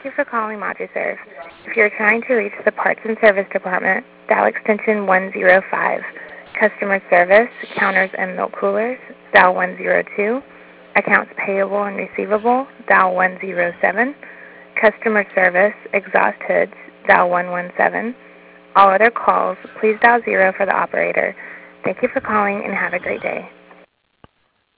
you for calling MajiServe. If you're trying to reach the Parts and Service Department, dial extension 105. Customer Service, Counters and Milk Coolers, dial 102. Accounts Payable and Receivable, dial 107. Customer Service, Exhaust Hoods, dial 117. All other calls, please dial 0 for the operator. Thank you for calling and have a great day.